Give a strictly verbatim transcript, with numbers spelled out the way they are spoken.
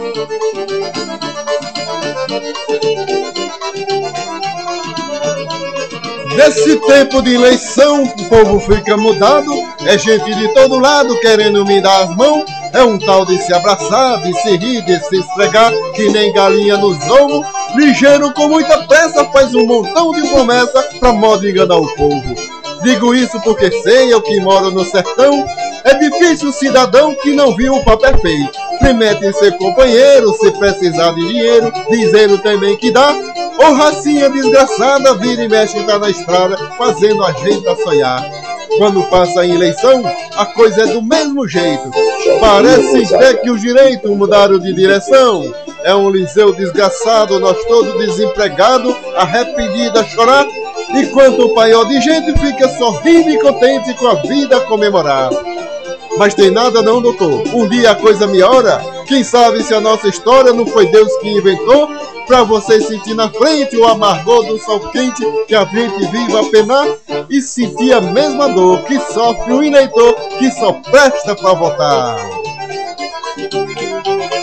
Nesse tempo de eleição, o povo fica mudado, é gente de todo lado querendo me dar as mãos. É um tal de se abraçar, de se rir, de se esfregar, que nem galinha no zomo. Ligeiro com muita pressa, faz um montão de promessa pra modo de enganar o povo. Digo isso porque sei, eu que moro no sertão, é difícil o cidadão que não viu o papel feito. Promete ser companheiro, se precisar de dinheiro, dizendo também que dá. Ô racinha desgraçada, vira e mexe tá na estrada, fazendo a gente a sonhar. Quando passa em eleição, a coisa é do mesmo jeito. Parece até que os direitos mudaram de direção. É um liceu desgraçado, nós todos desempregados, arrependidos a chorar. Enquanto o paiol de gente fica sorrindo e contente com a vida a comemorar. Mas tem nada não, doutor, um dia a coisa melhora. Quem sabe se a nossa história não foi Deus que inventou, pra você sentir na frente o amargor do sol quente que a gente vive a penar e sentir a mesma dor que sofre o eleitor que só presta pra votar.